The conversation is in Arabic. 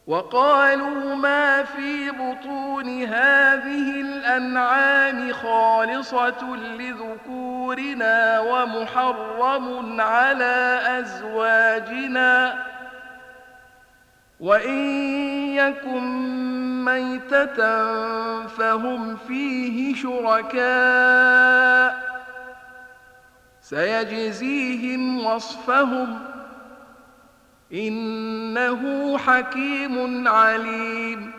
وقالوا ما في بطون هذه الأنعام خالصة لذكورنا ومحرم على أزواجنا وإن يكن ميتة فهم فيه شركاء سيجزيهم وصفهم إنه حكيم عليم